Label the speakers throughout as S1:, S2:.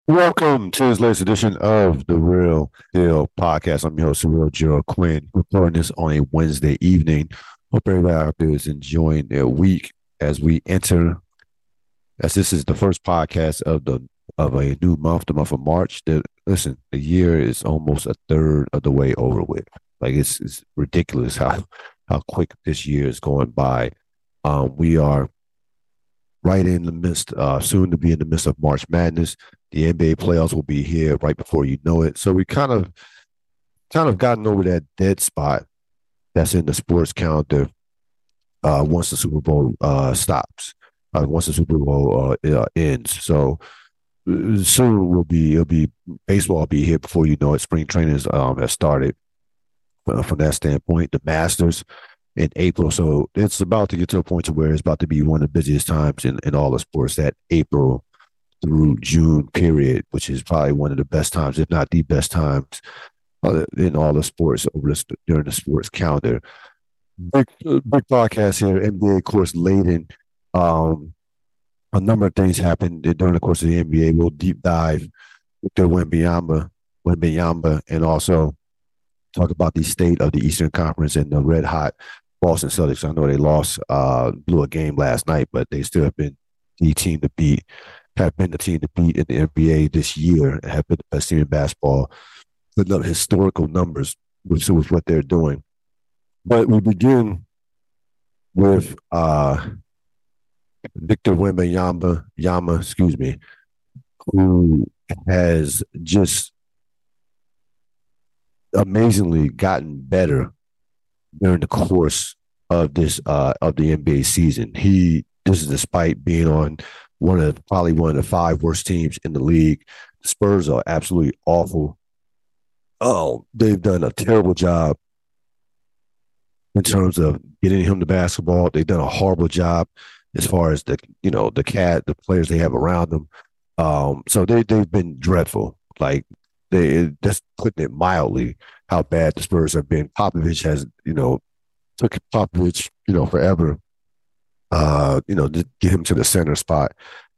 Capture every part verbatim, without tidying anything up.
S1: Welcome to this latest edition of the Real Deal Podcast. I'm your host, Real Gerald Quinn, recording this on a Wednesday evening. Hope everybody out there is enjoying their week as we enter, as this is the first podcast of the of a new month, the month of March. The, listen, the year is almost a third of the way over with. Like it's it's ridiculous how how quick this year is going by. Um, we are right in the midst, uh, soon to be in the midst of March Madness. The N B A playoffs will be here right before you know it. So we kind of kind of gotten over that dead spot that's in the sports calendar uh, once the Super Bowl uh, stops, uh, once the Super Bowl uh, uh, ends. So uh, soon will be it'll be baseball will be here before you know it. Spring training um, has started uh, from that standpoint. The Masters in April, so it's about to get to a point to where it's about to be one of the busiest times in, in all the sports. That April through June period, which is probably one of the best times, if not the best times, uh, in all the sports over the, during the sports calendar. Big, big podcast here. N B A, of course, laden. Um, a number of things happened during the course of the N B A. We'll deep dive Victor Wembanyama, Wembanyama, and also talk about the state of the Eastern Conference and the red hot Boston Celtics. I know they lost, uh, blew a game last night, but they still have been the team to beat, have been the team to beat in the N B A this year, have been the best team in basketball, putting up historical numbers with, with what they're doing. But we begin with uh, Victor Wembanyama, Yama, excuse me, who has just amazingly gotten better during the course of this uh, of the N B A season. He this is despite being on one of the, probably one of the five worst teams in the league. The Spurs are absolutely awful. Oh, they've done a terrible job in terms of getting him the basketball. They've done a horrible job as far as the you know the cat the players they have around them. Um, so they they've been dreadful. Like they just putting it mildly, how bad the Spurs have been. Popovich has you know took Popovich you know forever. Uh, you know, to get him to the center spot.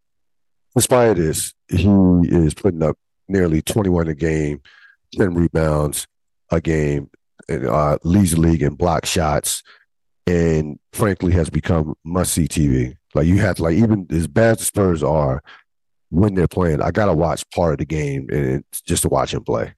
S1: Despite this, he is putting up nearly twenty-one a game, ten rebounds a game, and uh, leads the league in block shots, and frankly has become must see T V. Like you have to, like even as bad as the Spurs are when they're playing, I gotta watch part of the game and just to watch him play.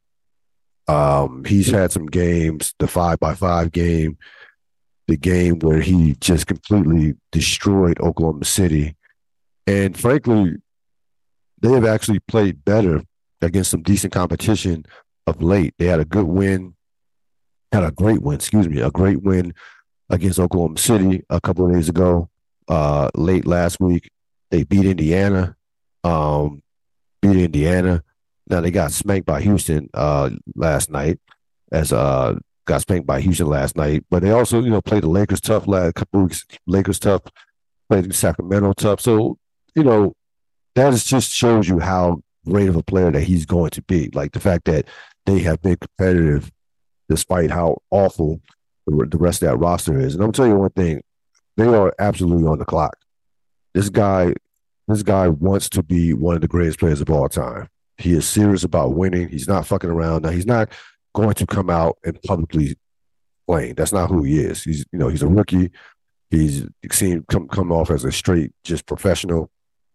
S1: Um, he's had some games, the five by five game, the game where he just completely destroyed Oklahoma City, and frankly, they have actually played better against some decent competition of late. They had a good win, had a great win, excuse me, a great win against Oklahoma City a couple of days ago, uh, late last week. They beat Indiana, um, beat Indiana. Now they got spanked by Houston uh, last night, as uh, got spanked by Houston last night. But they also, you know, played the Lakers tough last couple weeks. Lakers tough, played Sacramento tough. So, you know, that is just shows you how great of a player that he's going to be. Like the fact that they have been competitive despite how awful the rest of that roster is. And I'm telling you one thing, they are absolutely on the clock. This guy, this guy wants to be one of the greatest players of all time. He is serious about winning. He's not fucking around. Now he's not going to come out and publicly playing. That's not who he is. He's you know he's a rookie. He's seen come come off as a straight just professional.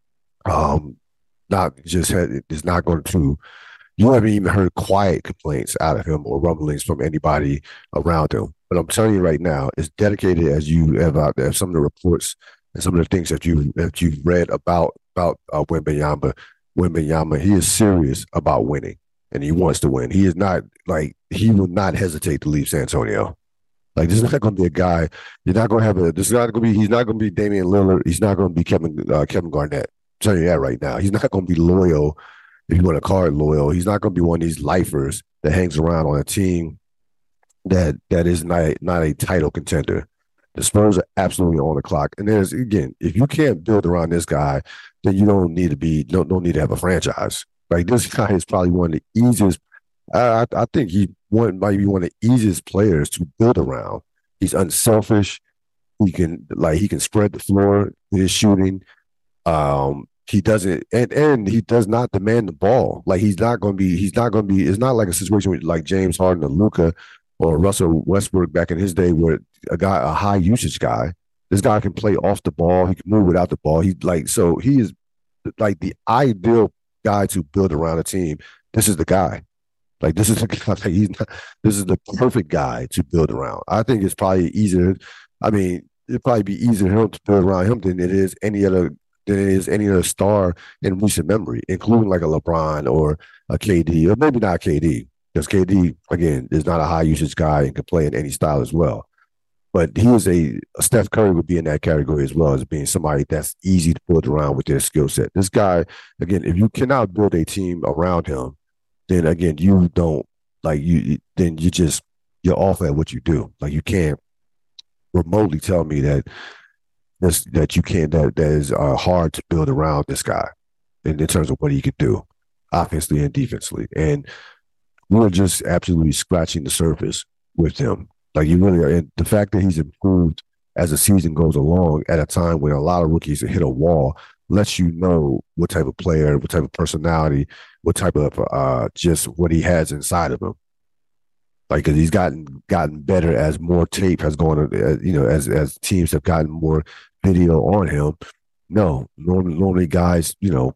S1: Um, not just had, is not going to. You haven't even heard quiet complaints out of him or rumblings from anybody around him. But I'm telling you right now, as dedicated as you have out there, some of the reports and some of the things that you that you've read about about uh, Wembanyama, Wembanyama, he is serious about winning and he wants to win. He is not like he will not hesitate to leave San Antonio. Like this is not going to be a guy. You're not going to have a. This is not going to be. He's not going to be Damian Lillard. He's not going to be Kevin uh, Kevin Garnett. I'm telling you that right now. He's not going to be loyal. If you want to call it loyal, he's not going to be one of these lifers that hangs around on a team that that is not not a title contender. The Spurs are absolutely on the clock. And there's again, if you can't build around this guy, then you don't need to be don't don't need to have a franchise. Like this guy is probably one of the easiest. I I think he one might be one of the easiest players to build around. He's unselfish. He can like he can spread the floor with his shooting. Um, he doesn't, and and he does not demand the ball. Like he's not going to be, he's not going to be. It's not like a situation with like James Harden or Luka or Russell Westbrook back in his day, where a guy, a high usage guy, this guy can play off the ball. He can move without the ball. He like so he is like the ideal guy to build around a team. This is the guy. Like this is the guy. Like he's not, this is the perfect guy to build around. I think it's probably easier. I mean, it'd probably be easier for him to build around him than it is any other than it is any other star in recent memory, including like a LeBron or a K D, or maybe not K D, because K D again is not a high usage guy and can play in any style as well. But he is a, a Steph Curry would be in that category as well, as being somebody that's easy to build around with their skill set. This guy, again, if you cannot build a team around him, then again you don't like you. Then you just you're off at what you do. Like you can't remotely tell me that this that you can't that that is uh, hard to build around this guy in, in terms of what he could do, offensively and defensively. And we're just absolutely scratching the surface with him. Like you really are. And the fact that he's improved as the season goes along at a time when a lot of rookies hit a wall lets you know what type of player, what type of personality, what type of uh, just what he has inside of him. Like, cause he's gotten gotten better as more tape has gone, uh, you know, as as teams have gotten more video on him. No, normally, normally guys, you know,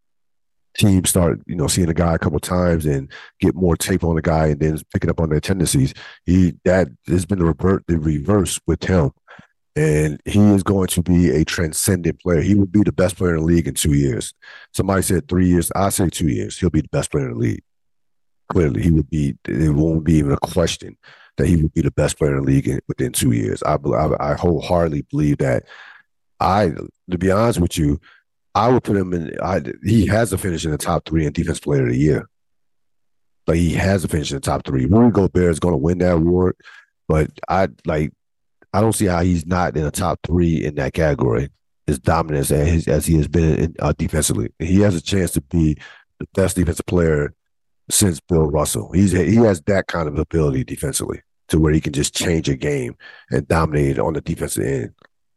S1: teams start, you know, seeing a guy a couple of times and get more tape on the guy and then picking up on their tendencies. He that has been the revert the reverse with him. And he is going to be a transcendent player. He will be the best player in the league in two years. Somebody said three years. I say two years. He'll be the best player in the league. Clearly, he would be. It won't be even a question that he would be the best player in the league in, within two years. I, I, I wholeheartedly believe that. I, to be honest with you, I would put him in. I, he has to finish in the top three in Defense Player of the Year. Like he has to finish in the top three. Rudy Gobert is going to win that award, but I like. I don't see how he's not in the top three in that category, as dominant as, as he has been in, uh, defensively. He has a chance to be the best defensive player since Bill Russell. He's he has that kind of ability defensively to where he can just change a game and dominate on the defensive end.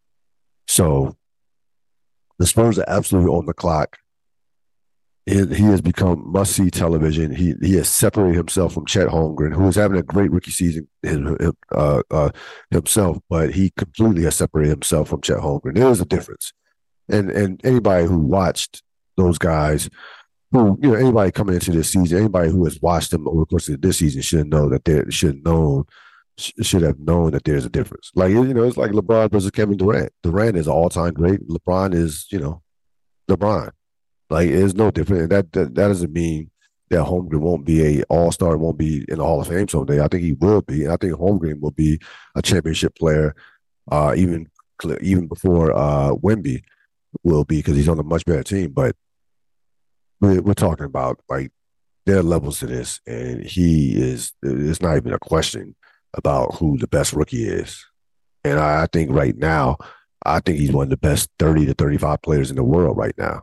S1: So the Spurs are absolutely on the clock. He, he has become must-see television. He he has separated himself from Chet Holmgren, who is having a great rookie season uh, uh, himself, but he completely has separated himself from Chet Holmgren. There is a difference. And and anybody who watched those guys, who, you know, anybody coming into this season, anybody who has watched them over the course of this season should know that they should have known should have known that there's a difference. Like, you know, it's like LeBron versus Kevin Durant. Durant is an all-time great. LeBron is, you know, LeBron. Like, it's no different. That, that that doesn't mean that Holmgren won't be a all-star, won't be in the Hall of Fame someday. I think he will be. And I think Holmgren will be a championship player uh, even even before uh, Wemby will be, because he's on a much better team. But we're, we're talking about, like, there are levels to this, and he is – it's not even a question about who the best rookie is. And I, I think right now, I think he's one of the best thirty to thirty-five players in the world right now,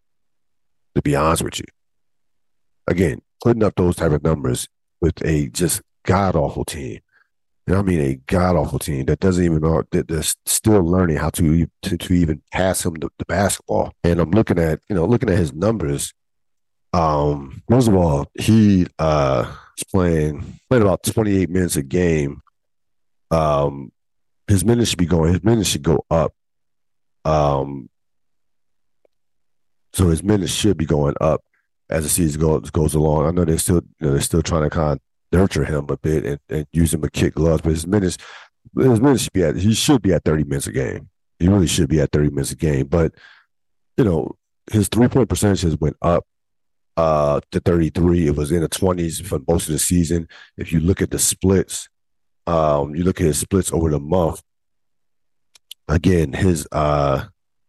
S1: to be honest with you. Again, putting up those type of numbers with a just god-awful team. You know what I mean? A god-awful team that doesn't even know, that that's still learning how to, to, to even pass him the, the basketball. And I'm looking at, you know, looking at his numbers. Um, first of all, he uh, is playing, playing about twenty-eight minutes a game. Um, his minutes should be going, his minutes should go up. Um, So his minutes should be going up as the season goes goes along. I know they're still, you know, they're still trying to kind of nurture him a bit and, and use him to kick gloves, but his minutes his minutes should be at he should be at thirty minutes a game. He really should be at thirty minutes a game. But, you know, his three point percentage has went up uh, to thirty-three. It was in the twenties for most of the season. If you look at the splits, um, you look at his splits over the month. Again, his uh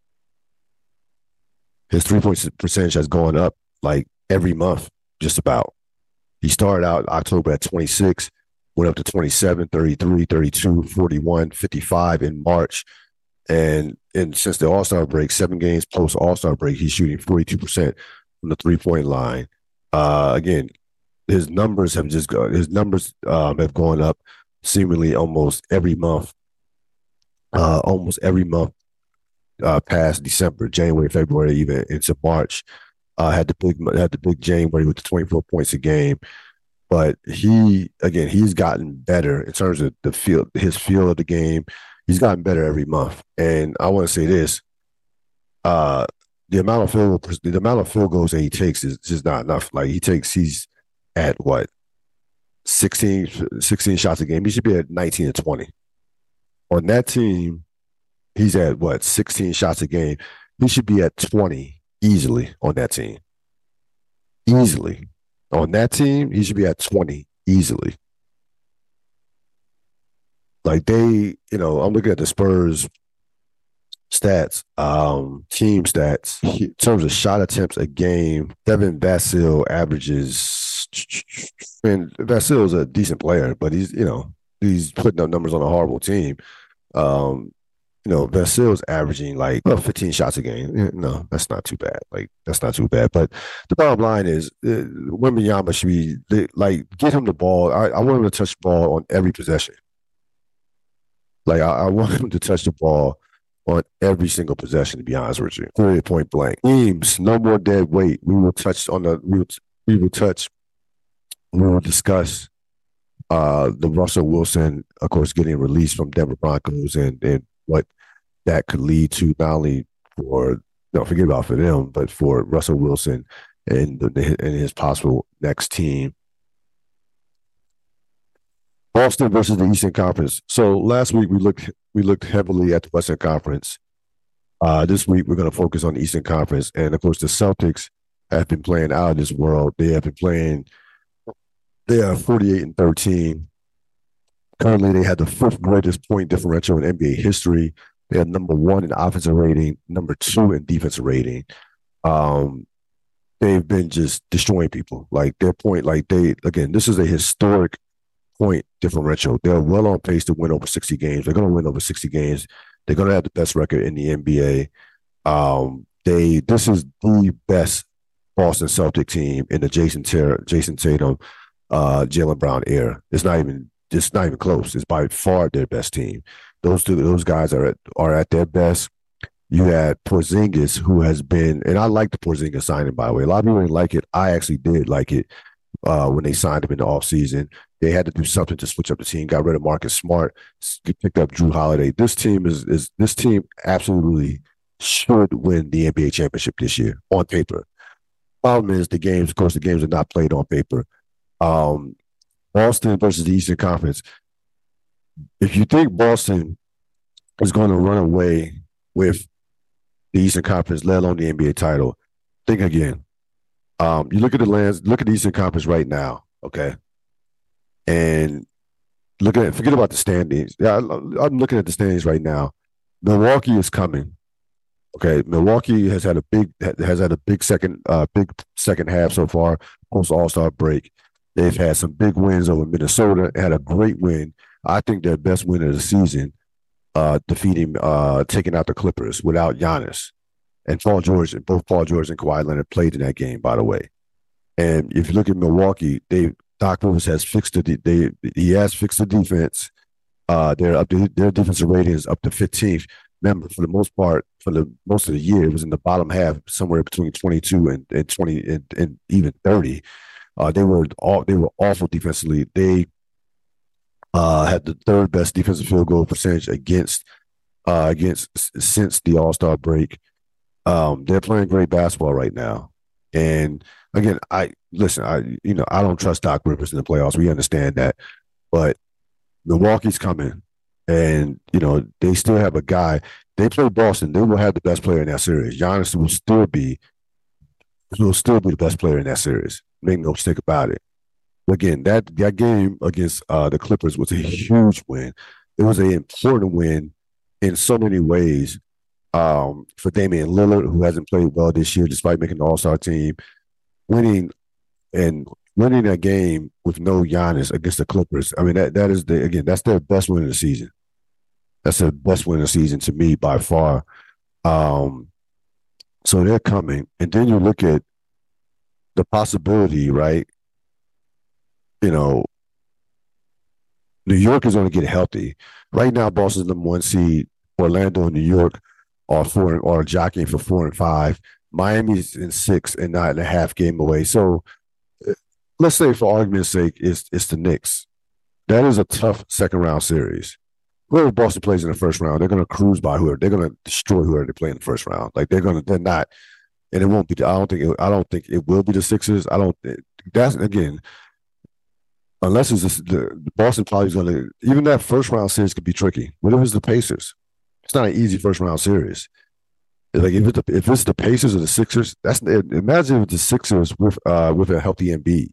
S1: His three-point percentage has gone up like every month, just about. He started out October at twenty-six, went up to twenty-seven, thirty-three, thirty-two, forty-one, fifty-five in March. And, and since the All-Star break, seven games post All-Star break, he's shooting forty-two percent from the three-point line. Uh, again, his numbers have just gone, his numbers um, have gone up seemingly almost every month. Uh, almost every month uh, past December, January, February, even into March. Uh, had the big had the big January with the twenty-four points a game. But he again, he's gotten better in terms of the feel, his feel of the game. He's gotten better every month. And I want to say this: uh, the amount of field the amount of field goals that he takes is just not enough. Like he takes, he's at what sixteen, sixteen shots a game. He should be at nineteen and twenty. On that team, he's at what sixteen shots a game. He should be at twenty easily on that team. Easily. On that team, he should be at twenty easily. Like they, you know, I'm looking at the Spurs stats, um, team stats. In terms of shot attempts a game, Devin Vassell averages, and Vassell's a decent player, but he's, you know, he's putting up numbers on a horrible team. Um, you know, Vassell's averaging like well, fifteen shots a game. No, that's not too bad. Like, that's not too bad. But the bottom line is, uh, Wembanyama should be, they, like, get him the ball. I, I want him to touch the ball on every possession. Like, I, I want him to touch the ball on every single possession, to be honest with you. Period, point blank. Teams, no more dead weight. We will touch on the, we will, we will touch, we will discuss uh, the Russell Wilson, of course, getting released from Denver Broncos and, and what that could lead to, not only for, don't forget about for them, but for Russell Wilson and, the, and his possible next team. Boston versus the Eastern Conference. So last week we looked we looked heavily at the Western Conference. Uh, this week we're going to focus on the Eastern Conference, and of course the Celtics have been playing out of this world. They have been playing. They are forty-eight and thirteen. Currently, they had the fifth greatest point differential in N B A history. They are number one in offensive rating, number two in defensive rating. Um, they've been just destroying people. Like their point, like they again, this is a historic point differential. They're well on pace to win over sixty games. They're going to win over sixty games. They're going to have the best record in the N B A. Um, they this is the best Boston Celtic team in the Jason Ter- Jason Tatum, uh, Jaylen Brown era. It's not even it's not even close. It's by far their best team. Those two, those guys are at are at their best. You had Porzingis, who has been, and I like the Porzingis signing, by the way. A lot of people didn't like it. I actually did like it uh, when they signed him in the offseason. They had to do something to switch up the team. Got rid of Marcus Smart, picked up Jrue Holiday. This team is is this team absolutely should win the N B A championship this year on paper. Problem is the games, of course, the games are not played on paper. Um, Boston versus the Eastern Conference. If you think Boston is going to run away with the Eastern Conference, let alone the N B A title, think again. Um, you look at the lands, look at the Eastern Conference right now, okay? And look at forget about the standings. Yeah, I'm looking at the standings right now. Milwaukee is coming. Okay, Milwaukee has had a big has had a big second uh, big second half so far post All-Star break. They've had some big wins over Minnesota. Had a great win. I think their best win of the season, uh, defeating uh, taking out the Clippers without Giannis and Paul George. Both Paul George and Kawhi Leonard played in that game, by the way. And if you look at Milwaukee, they Doc Rivers has fixed the they he has fixed the defense. Uh, they're up to, their defensive rating is up to fifteenth. Remember, for the most part, for the most of the year, it was in the bottom half, somewhere between twenty-two and, and twenty and, and even thirty. Uh, they were all they were awful defensively. They uh, had the third best defensive field goal percentage against uh, against since the All-Star break. Um, they're playing great basketball right now, and again, I listen. I you know I don't trust Doc Rivers in the playoffs. We understand that, but Milwaukee's coming, and you know they still have a guy. They play Boston. They will have the best player in that series. Giannis will still be will still be the best player in that series. Make no mistake about it. Again, that that game against uh, the Clippers was a huge win. It was an important win in so many ways. Um, for Damian Lillard, who hasn't played well this year despite making the All-Star team, winning and winning that game with no Giannis against the Clippers. I mean, that that is the again, that's their best win of the season. That's the best win of the season to me by far. Um, so they're coming, and then you look at the possibility, right? You know, New York is going to get healthy. Right now, Boston's number one seed. Orlando and New York or four or jockeying for four and five. Miami's in six and nine and a half game away. So let's say, for argument's sake, it's it's the Knicks. That is a tough second round series. Whoever Boston plays in the first round, they're going to cruise by whoever. They're going to destroy whoever they play in the first round. Like they're going to, they're not, and it won't be. I don't think. It, I don't think it will be the Sixers. I don't. That's again, unless it's just the, the Boston probably is going to. Even that first round series could be tricky. What if it's the Pacers? It's not an easy first round series. Like if it's the, if it's the Pacers or the Sixers, that's imagine if it's the Sixers with uh with a healthy Embiid.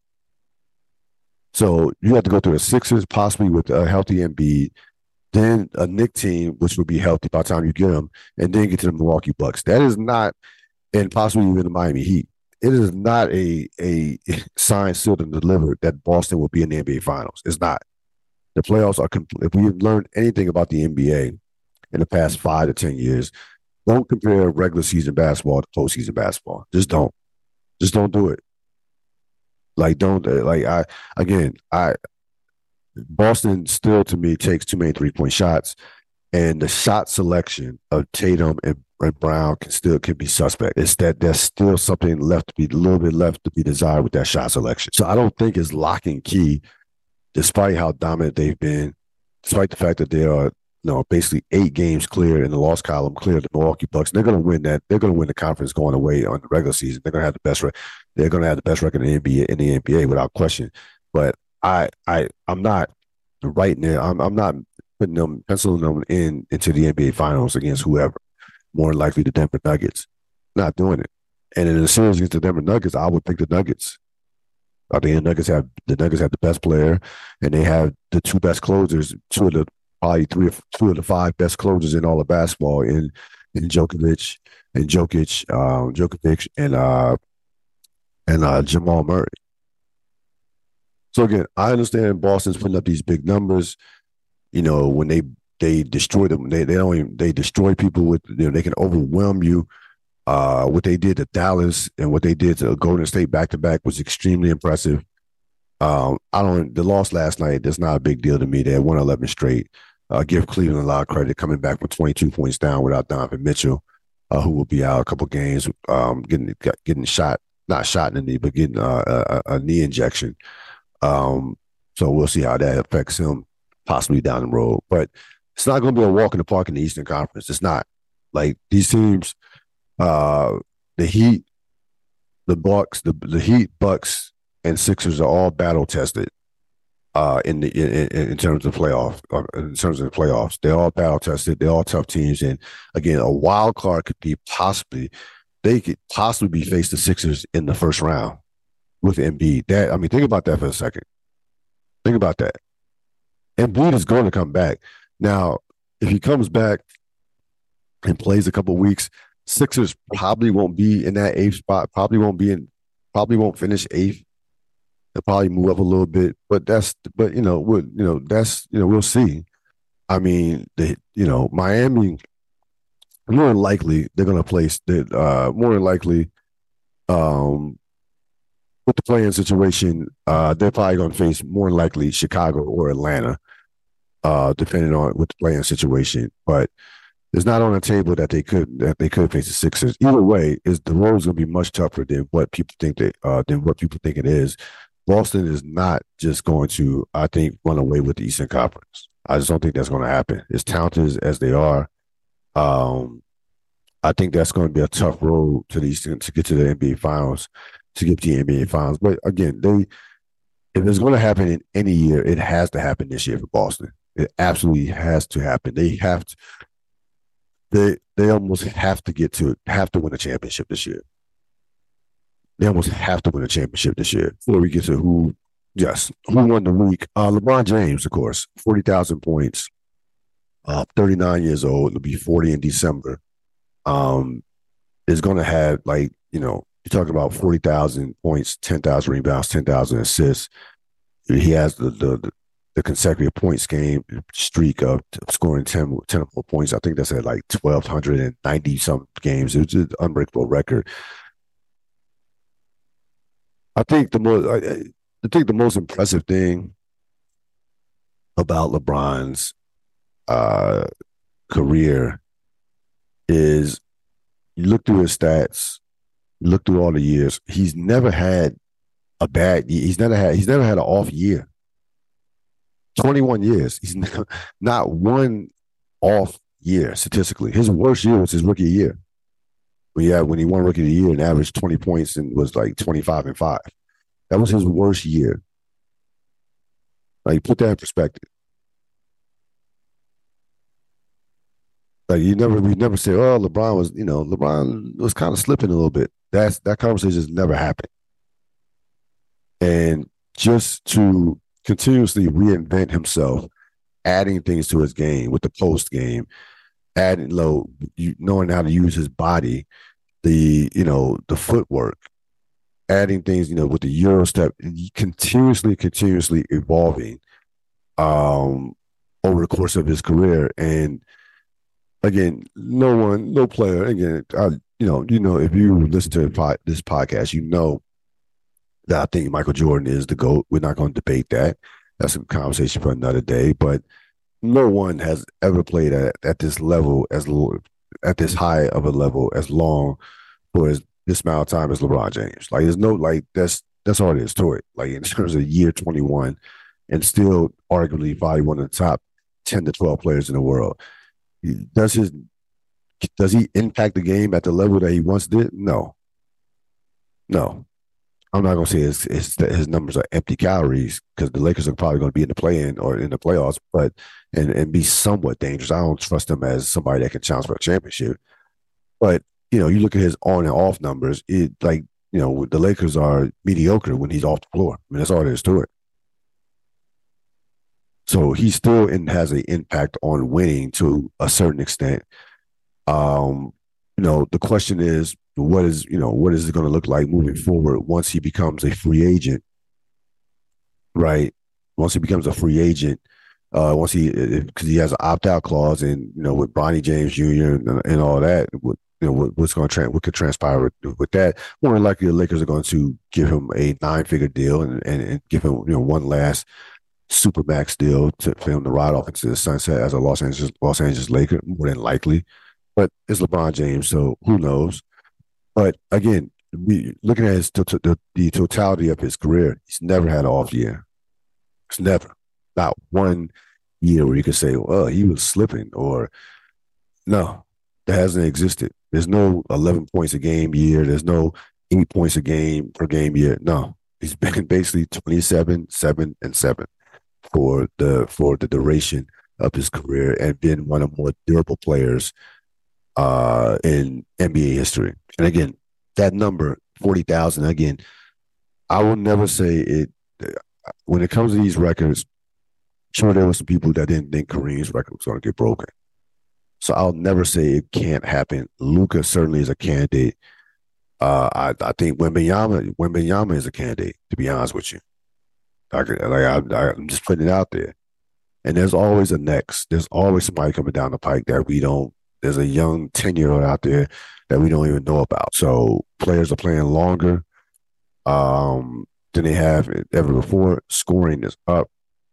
S1: So you have to go through the Sixers, possibly with a healthy Embiid, then a Knick team, which would be healthy by the time you get them, and then get to the Milwaukee Bucks. That is not, and possibly even the Miami Heat. It is not a a signed, sealed, and delivered that Boston will be in the N B A Finals. It's not. The playoffs are complete. If we've learned anything about the N B A in the past five to ten years, don't compare regular season basketball to postseason basketball. Just don't. Just don't do it. Like don't like I again I Boston still to me takes too many three point shots, and the shot selection of Tatum and, and Brown can still can be suspect. It's that there's still something left to be a little bit left to be desired with that shot selection. So I don't think it's lock and key, despite how dominant they've been, despite the fact that they are you know basically eight games clear in the loss column, clear the Milwaukee Bucks. And they're going to win that. They're going to win the conference going away on the regular season. They're going to have the best. They're going to have the best record in the N B A in the N B A without question. But I I I'm not writing it. I'm I'm not putting them penciling them in into the N B A Finals against whoever. More likely the Denver Nuggets. Not doing it. And in the series against the Denver Nuggets, I would pick the Nuggets. I think the Nuggets have the Nuggets have the best player, and they have the two best closers, two of the probably three or two of the five best closers in all of basketball in in Djokovic and Jokic, um, Djokovic and uh and uh, Jamal Murray. So again, I understand Boston's putting up these big numbers. You know, when they they destroy them, they they don't even, they destroy people with you know they can overwhelm you. Uh, what they did to Dallas and what they did to Golden State back to back was extremely impressive. Um, I don't the loss last night. That's not a big deal to me. They had won eleven straight. Uh, give Cleveland a lot of credit coming back from twenty-two points down without Donovan Mitchell, uh, who will be out a couple games, um, getting getting shot, not shot in the knee, but getting uh, a, a knee injection. Um, so we'll see how that affects him possibly down the road. But it's not going to be a walk in the park in the Eastern Conference. It's not. Like these teams, uh, the Heat, the Bucks, the the Heat, Bucks, and Sixers are all battle tested. Uh, in the in, in terms of playoff, in terms of the playoffs, they're all battle tested. They're all tough teams, and again, a wild card could be possibly they could possibly be faced the Sixers in the first round with Embiid. That I mean, think about that for a second. Think about that. Embiid is going to come back. Now, if he comes back and plays a couple of weeks, Sixers probably won't be in that eighth spot. Probably won't be in. Probably won't finish eighth. They'll probably move up a little bit, but that's but you know we'll, you know that's you know we'll see. I mean, the you know Miami more than likely they're going to place that uh, more than likely um, with the playing situation uh, they're probably going to face more than likely Chicago or Atlanta, uh, depending on what the playing situation. But it's not on the table that they could that they could face the Sixers. Either way, is the road's going to be much tougher than what people think that uh, than what people think it is. Boston is not just going to, I think, run away with the Eastern Conference. I just don't think that's going to happen. As talented as they are, um, I think that's going to be a tough road to the Eastern to get to the N B A Finals, to get to the N B A Finals. But again, they if it's going to happen in any year, it has to happen this year for Boston. It absolutely has to happen. They have to. They they almost have to get to have to win a championship this year. They almost have to win a championship this year before we get to who, yes, who won the week. Uh, LeBron James, of course, forty thousand points, uh, thirty-nine years old. It'll be forty in December. Um, is going to have, like, you know, you're talking about forty thousand points, ten thousand rebounds, ten thousand assists. He has the, the, the, the consecutive points game streak of scoring ten, ten or more points. I think that's at like twelve ninety some games. It's an unbreakable record. I think the most, I, I think the most impressive thing about LeBron's uh, career is you look through his stats, you look through all the years. He's never had a bad. He's never had. He's never had an off year. twenty-one years. He's never, not one off year statistically. His worst year was his rookie year. When he had, when he won rookie of the year and averaged twenty points and was like twenty-five and five. That was his worst year. Like, put that in perspective. Like, you never, we never say, oh, LeBron was, you know, LeBron was kind of slipping a little bit. That's that conversation just never happened. And just to continuously reinvent himself, adding things to his game with the post game, adding low, knowing how to use his body, the you know the footwork, adding things, you know, with the Euro step, continuously, continuously evolving um, over the course of his career. And again, no one, no player, again, I, you know, you know, if you listen to this podcast, you know that I think Michael Jordan is the GOAT. We're not going to debate that. That's a conversation for another day. But no one has ever played at, at this level, as at this high of a level, as long for as this amount of time as LeBron James. Like, there's no, like, that's that's all there is to it. Like, in terms of year twenty-one, and still arguably probably one of the top ten to twelve players in the world. Does his does he impact the game at the level that he once did? No. No. I'm not going to say his, his, his numbers are empty calories, because the Lakers are probably going to be in the play-in or in the playoffs, but and, and be somewhat dangerous. I don't trust him as somebody that can challenge for a championship. But, you know, you look at his on and off numbers, it like, you know, the Lakers are mediocre when he's off the floor. I mean, that's all there is to it. So he still in, has an impact on winning to a certain extent. Um, you know, the question is, what is, you know, what is it going to look like moving forward once he becomes a free agent, right? Once he becomes a free agent, uh, once he, because he has an opt-out clause, and, you know, with Bronny James Junior and, and all that, what, you know, what, what's going to, tra- what could transpire with, with that? More than likely, the Lakers are going to give him a nine-figure deal and, and, and give him, you know, one last super max deal to, for him to ride off into the sunset as a Los Angeles Los Angeles Laker, more than likely. But it's LeBron James, so who knows? But again, we looking at his the, the totality of his career, he's never had an off year. It's never, not one year where you could say, "Well, he was slipping," or no, that hasn't existed. There's no eleven points a game year. There's no eight points a game per game year. No, he's been basically twenty-seven, seven, and seven for the for the duration of his career, and been one of the more durable players uh, in N B A history. And again, that number, forty thousand, again, I will never say it. When it comes to these records, sure, there were some people that didn't think Kareem's record was going to get broken. So I'll never say it can't happen. Luka certainly is a candidate. Uh, I, I think Wembanyama, Wembanyama is a candidate, to be honest with you. I could, like, I, I'm just putting it out there. And there's always a next. There's always somebody coming down the pike that we don't. There's a young ten-year-old out there that we don't even know about. So players are playing longer um, than they have ever before. Scoring is up.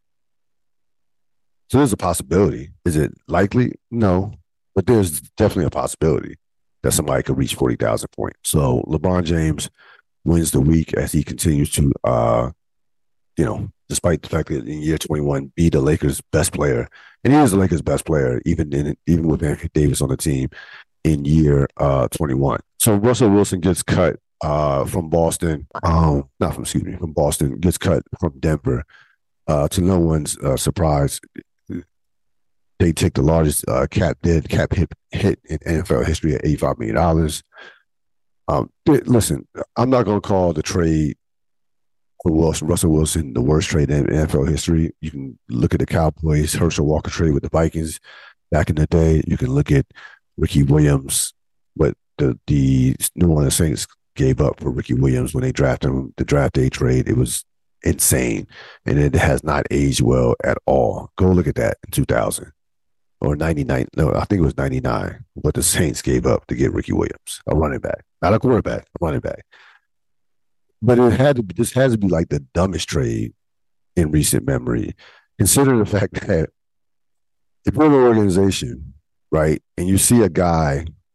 S1: So there's a possibility. Is it likely? No. But there's definitely a possibility that somebody could reach forty thousand points. So LeBron James wins the week as he continues to, uh, you know, despite the fact that in year twenty-one, be the Lakers' best player. And he is the Lakers' best player, even in even with Anthony Davis on the team in year uh, twenty-one. So Russell Wilson gets cut uh, from Boston, um, not from, excuse me, from Boston, gets cut from Denver. Uh, to no one's uh, surprise, they take the largest uh, cap dead cap hit, hit in N F L history at eighty-five million dollars. Um, listen, I'm not going to call the trade Wilson, Russell Wilson, the worst trade in N F L history. You can look at the Cowboys, Herschel Walker trade with the Vikings back in the day. You can look at Ricky Williams, what the, the New Orleans Saints gave up for Ricky Williams when they drafted him, the draft day trade. It was insane, and it has not aged well at all. Go look at that in two thousand or ninety-nine. No, I think it was ninety-nine, what the Saints gave up to get Ricky Williams, a running back, not a quarterback, a running back. But it had to be, this has to be like the dumbest trade in recent memory, considering the fact that if you're an organization, right, and you see a guy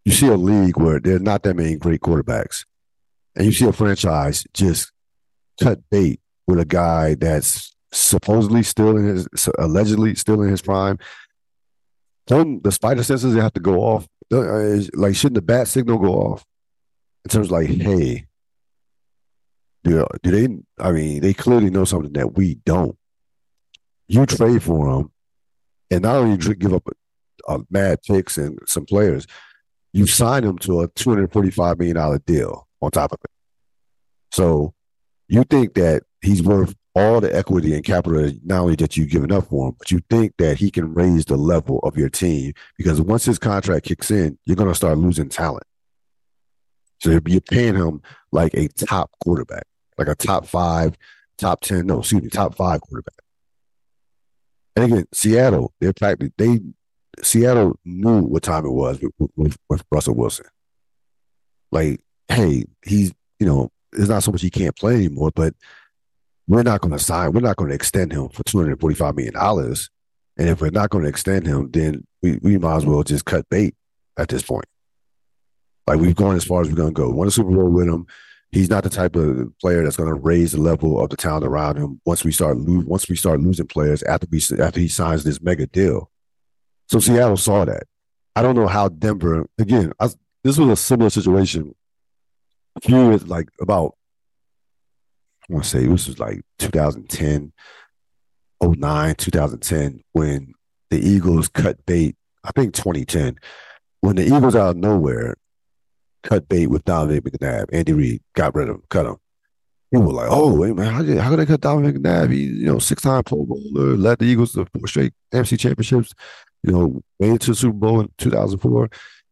S1: you see a league where there's not that many great quarterbacks, and you see a franchise just cut bait with a guy that's supposedly still in his, allegedly still in his prime. Don't the spider senses have to go off? Like, shouldn't the bat signal go off in terms of like, hey, do, do they? I mean, they clearly know something that we don't. You trade for them, and not only you give up a, a mad picks and some players, you sign him to a two hundred forty-five million dollars deal on top of it. So you think that he's worth all the equity and capital, not only that you've given up for him, but you think that he can raise the level of your team, because once his contract kicks in, you're going to start losing talent. So you're paying him like a top quarterback, like a top five, top ten, no, excuse me, top five quarterback. And again, Seattle, they're practically, they, Seattle knew what time it was with, with, with Russell Wilson. Like, hey, he's, you know, it's not so much he can't play anymore, but we're not going to sign, we're not going to extend him for two hundred forty-five million dollars. And if we're not going to extend him, then we, we might as well just cut bait at this point. Like, we've gone as far as we're going to go. Won a Super Bowl with him. He's not the type of player that's going to raise the level of the talent around him once we start lo- once we start losing players after we after he signs this mega deal. So Seattle saw that. I don't know how Denver, again, I, this was a similar situation a few years, like about, I want to say this was like twenty ten, oh nine, twenty ten, when the Eagles cut bait. I think twenty ten, when the Eagles out of nowhere cut bait with Donovan McNabb. Andy Reid got rid of him, cut him. People were like, oh, wait, man, how, did, how could they cut Donovan McNabb? He, you know, six-time Pro Bowler, led the Eagles to four straight N F C championships, you know, made it to the Super Bowl in two thousand four.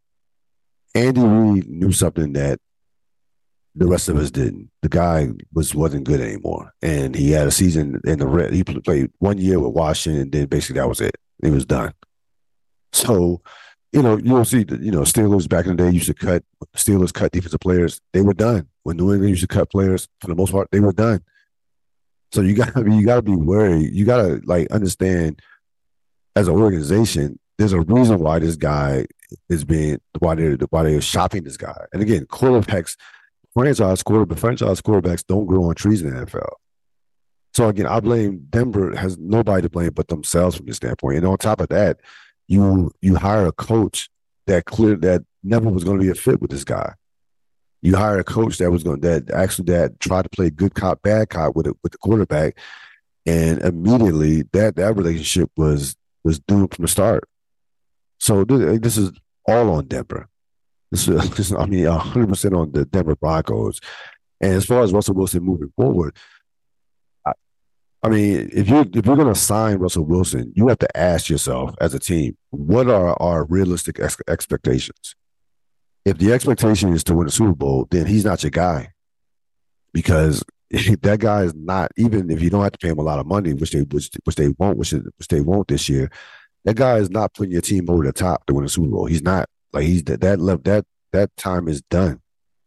S1: Andy Reid knew something that the rest of us didn't. The guy was, wasn't good anymore. And he had a season in the red. He played one year with Washington, and then basically that was it. He was done. So, you know, you don't see, the, you know, Steelers back in the day used to cut, Steelers cut defensive players. They were done. When New England used to cut players, for the most part, they were done. So you gotta be, you gotta be worried. You gotta like understand, as an organization, there's a reason why this guy is being, why they're why they're shopping this guy. And again, quarterbacks, franchise quarterback, franchise quarterbacks don't grow on trees in the N F L. So again, I blame Denver, has nobody to blame but themselves from this standpoint. And on top of that, you you hire a coach that clear that never was going to be a fit with this guy. You hire a coach that was going that actually that tried to play good cop, bad cop with it with the quarterback, and immediately that that relationship was was doomed from the start. So this, this is all on Denver. This is, this is I mean, one hundred percent on the Denver Broncos. And as far as Russell Wilson moving forward, I, I mean, if you if you're going to sign Russell Wilson, you have to ask yourself as a team, what are our realistic ex- expectations? If the expectation is to win a Super Bowl, then he's not your guy, because that guy is not, even if you don't have to pay him a lot of money, which they which, which they won't, which, which they won't this year. That guy is not putting your team over the top to win a Super Bowl. He's not. Like, he's that that left that that time is done.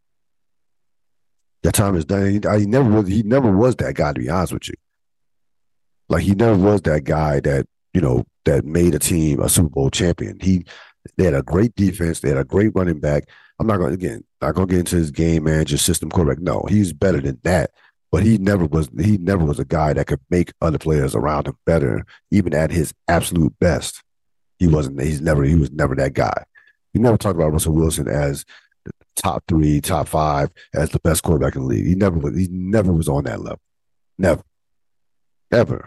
S1: That time is done. He, he never was. He never was that guy. To be honest with you, like, he never was that guy that, you know, that made a team a Super Bowl champion. He They had a great defense. They had a great running back. I'm not going to, again, not going to get into his game manager system quarterback. No, he's better than that. But he never was. He never was a guy that could make other players around him better, even at his absolute best. He wasn't. He's never. He was never that guy. You never talk about Russell Wilson as top three, top five, as the best quarterback in the league. He never was. He never was on that level. Never, ever.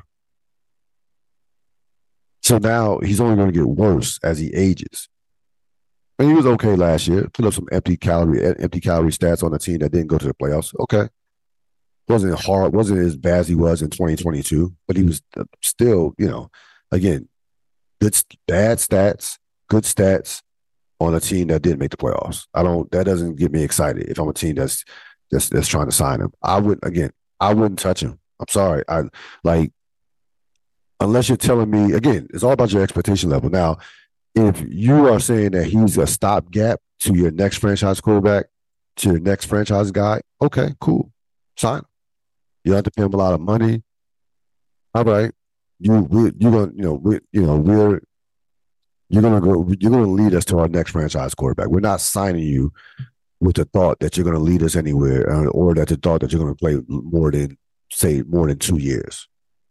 S1: So now he's only going to get worse as he ages. And he was okay last year. Put up some empty calorie, empty calorie stats on a team that didn't go to the playoffs. Okay, wasn't hard. Wasn't as bad as he was in twenty twenty-two, but he was still, you know, again, good bad stats, good stats on a team that didn't make the playoffs. I don't. That doesn't get me excited if I'm a team that's that's that's trying to sign him. I would again. I wouldn't touch him. I'm sorry. I like unless you're telling me again. It's all about your expectation level. Now, if you are saying that he's a stopgap to your next franchise quarterback, to your next franchise guy, okay, cool, sign him. You don't have to pay him a lot of money. All right, you we, you gonna you know we you know we're You're gonna go. You're gonna lead us to our next franchise quarterback. We're not signing you with the thought that you're gonna lead us anywhere, uh, or that the thought that you're gonna play more than say more than two years.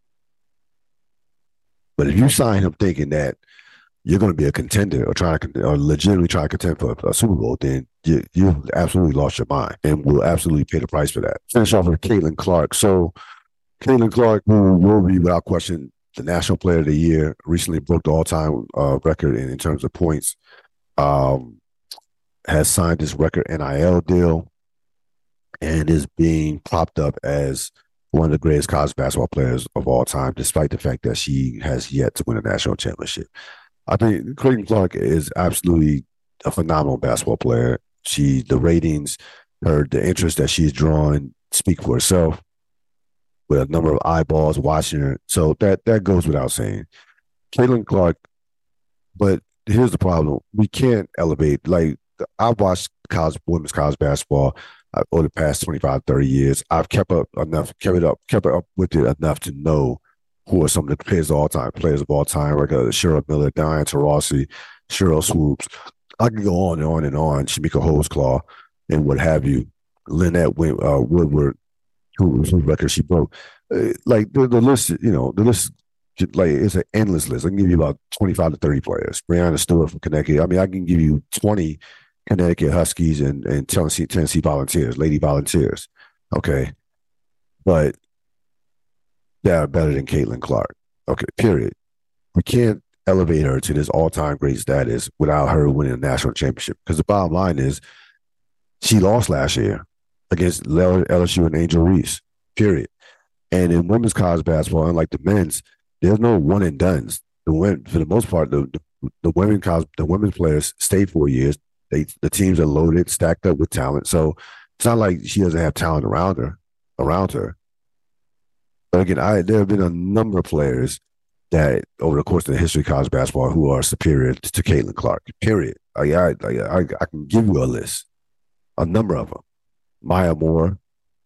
S1: But if you sign him thinking that you're going to be a contender or trying to or legitimately try to contend for a, a Super Bowl, then you you absolutely lost your mind and will absolutely pay the price for that. Finish off with Caitlin Clark. So Caitlin Clark, who will be without question the National Player of the Year, recently broke the all-time uh, record in, in terms of points. Um, has signed this record N I L deal and is being propped up as one of the greatest college basketball players of all time, despite the fact that she has yet to win a national championship. I think Creighton Clark is absolutely a phenomenal basketball player. She, the ratings, her, the interest that she's drawn speak for herself with a number of eyeballs watching her. So that that goes without saying. Caitlin Clark, but here's the problem: we can't elevate. Like I've watched college women's college basketball uh, over the past twenty-five, thirty years. I've kept up enough, kept it up, kept up with it enough to know who are some of the players of all time, players of all time, like uh, Cheryl Miller, Diane Taurasi, Cheryl Swoops. I can go on and on and on. Shamika Holdsclaw and what have you. Lynette Win- uh, Woodward, who, whose record she broke. Uh, like the, the list, you know, the list, like it's an endless list. I can give you about twenty-five to thirty players. Brianna Stewart from Connecticut. I mean, I can give you twenty Connecticut Huskies and, and Tennessee, Tennessee Volunteers, Lady Volunteers. Okay. But that are better than Caitlin Clark. Okay, period. We can't elevate her to this all-time great status without her winning a national championship. Because the bottom line is, she lost last year against L S U and Angel Reese. Period. And in women's college basketball, unlike the men's, there's no one and dones. The women, for the most part, the the, the women college, the women's players stay four years. They the teams are loaded, stacked up with talent. So it's not like she doesn't have talent around her. Around her. But again, I, there have been a number of players that over the course of the history of college basketball who are superior to Caitlin Clark. Period. I, I, I, I can give you a list, a number of them. Maya Moore,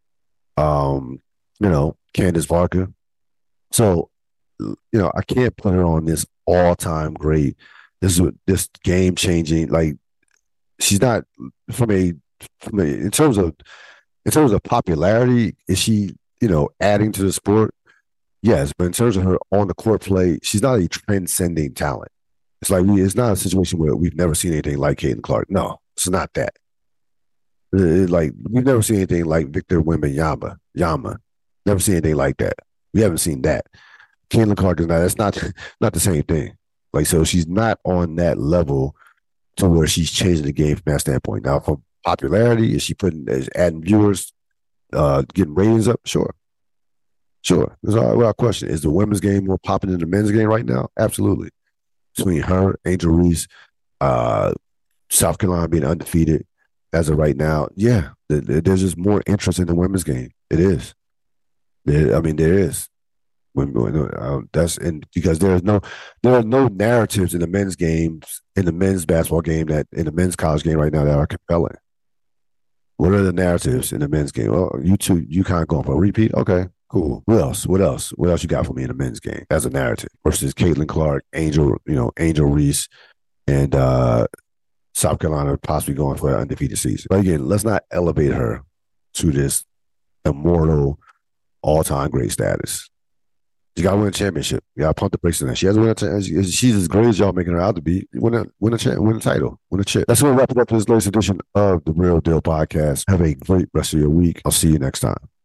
S1: um, you know, Candace Parker. So, you know, I can't put her on this all-time great, this this game-changing. Like, she's not from a from a in terms of in terms of popularity. Is she, you know, adding to the sport? Yes, but in terms of her on the court play, she's not a transcending talent. It's like we, it's not a situation where we've never seen anything like Caitlin Clark. No, it's not that. It, it, like we've never seen anything like Victor Wembanyama. Yama, never seen anything like that. We haven't seen that. Caitlin Clark is not. That's not not the same thing. Like so, she's not on that level to where she's changing the game from that standpoint. Now, from popularity, is she putting is adding viewers, uh, getting ratings up? Sure. Sure. There's all without question. Is the women's game more popping than the men's game right now? Absolutely. Between her, Angel Reese, uh, South Carolina being undefeated as of right now, yeah, there's just more interest in the women's game. It is. There, I mean, there is. When, uh, that's and because there's no there are no narratives in the men's games in the men's basketball game that in the men's college game right now that are compelling. What are the narratives in the men's game? Well, you two, you kind of going for a repeat? Okay, cool. What else? What else? What else you got for me in the men's game as a narrative versus Caitlin Clark, Angel, you know, Angel Reese, and uh, South Carolina possibly going for an undefeated season. But again, let's not elevate her to this immortal, all-time great status. You got to win a championship. You got to pump the brakes on that. She hasn't won a championship. She's as great as y'all making her out to be. Win a win a cha- win a title. Win a chip. That's going to wrap it up for this latest edition of the Real Deal Podcast. Have a great rest of your week. I'll see you next time.